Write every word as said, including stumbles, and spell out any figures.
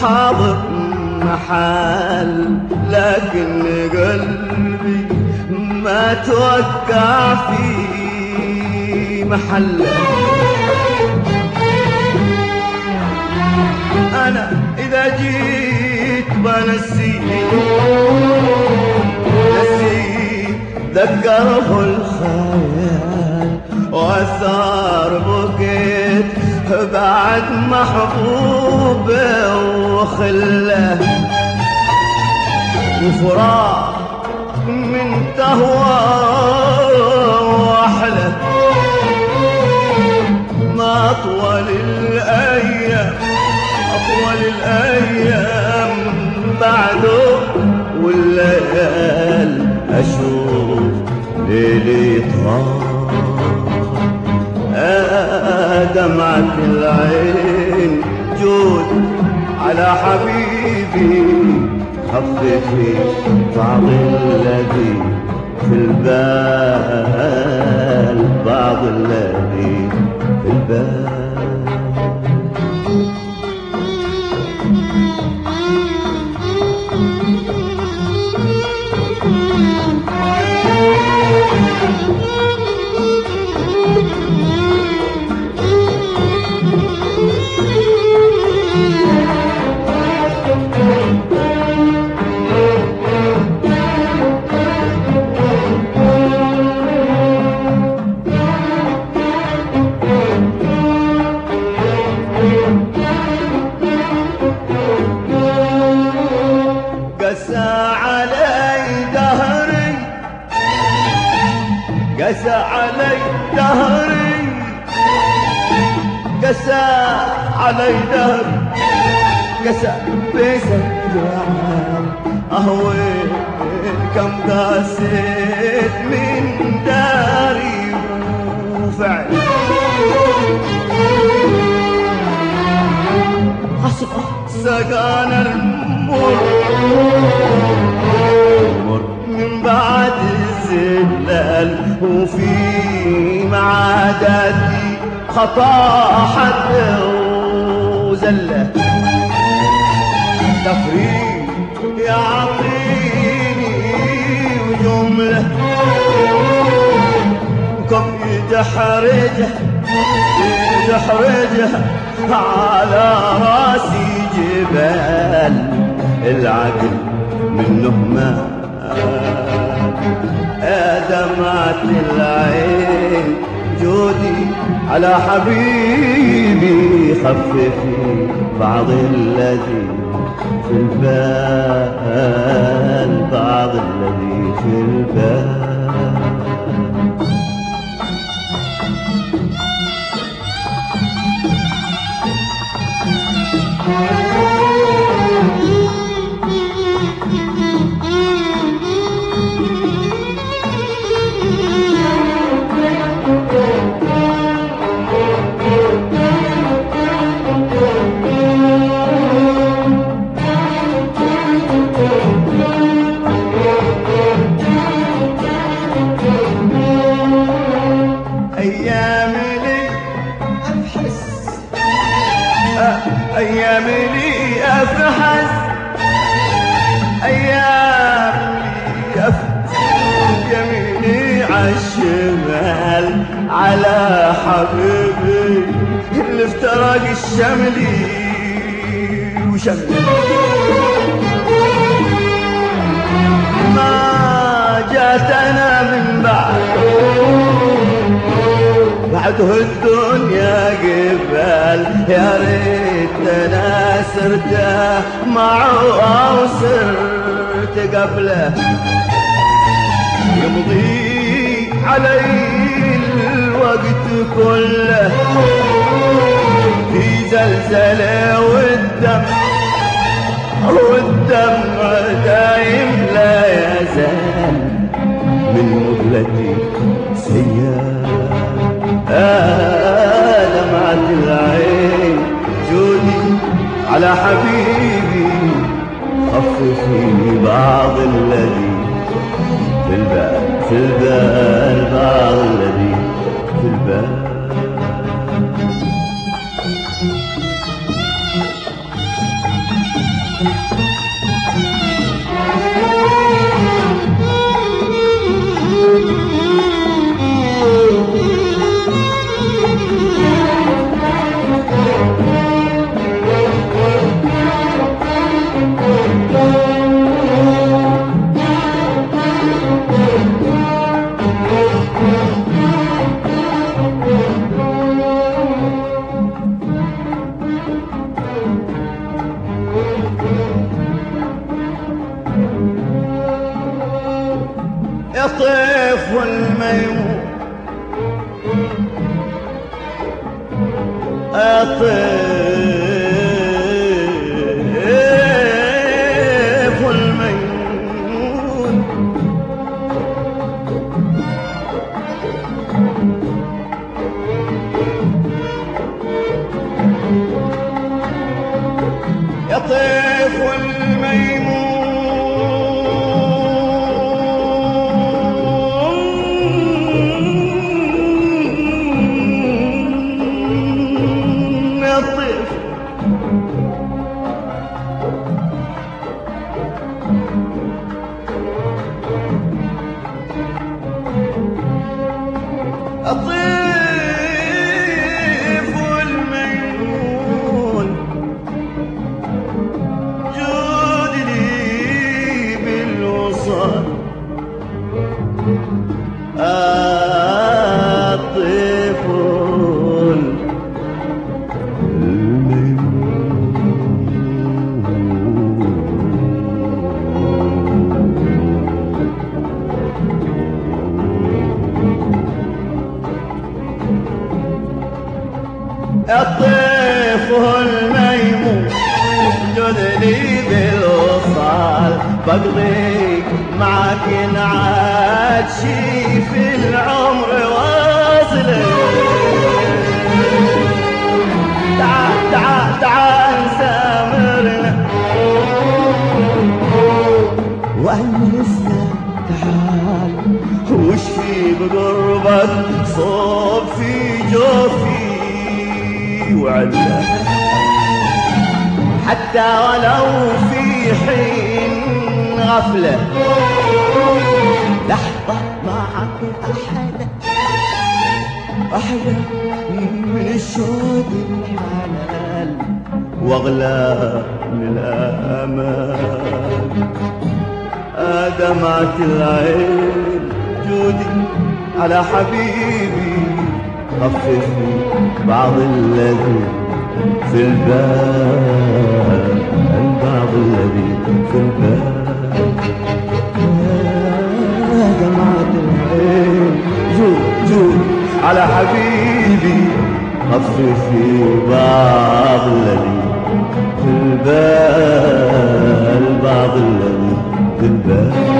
حاضر محل، لكن قلبي ما توقع في محله. أنا إذا جيت بنسيه نسيه ذكره الخيال، وأثار بكيت بعد محبوبه وخله، وفراق من تهوى وأحلى. ما أطول الأيام أطول الأيام بعده، والليل أشوف ليلي طال. دمعة العين جود على حبيبي، خففي بعض الذي في البال، بعض الذي في البال. قسى علي دهري قسى علي دهري قسى علي دهري قسى بسجعان. أهوين كم قاسيت من داري وفعل سقانا المر من بعد الزلال، وفي معاداتي خطا حد وزله. تفريق يعطيني وجمله، وكم يدحرجه يدحرجه على راسي جبال. العقل منه ما دمعة العين جودي على حبيبي، خففي بعض الذي في البال، بعض الذي في البال. أيام لي أفحس أيام لي أفحس يميني عالشمال على حبيبي اللي افترق الشملي وشملي. ما جاتنا من بعد بعده الدنيا قبال، يا ريتنا سرت معه أو سرت قبله. يمضي علي الوقت كله في زلزلة، والدم والدمع دايم لا يزال من مهلتي سيال. دمعة العين جودي على حبيبي، خففي بعض الذي في البال في البال، بعض الذي في البال. الميمون الطيف الميمون يا طيف الميمون يا طيف الطيف الميمون جود لي بالوصال الطيف الطيف الميمون جود لي بالوصال بقضي معك نعاد شي في العمر واصله تعال تعال تعال سامرنا وأنسنا تعال وش في بقربك صوب في جوفي وعلا حتى ولو في حين غفلة لحظة معك أحلى أحلى من الشوق الحلال وأغلى من الآمال دمعة العين جودي على حبيبي خففني بعض الذي في البال البعض الذي في البال يا دمعة العين جود جود على حبيبي خففي بعض الذي في البال البعض الذي في البال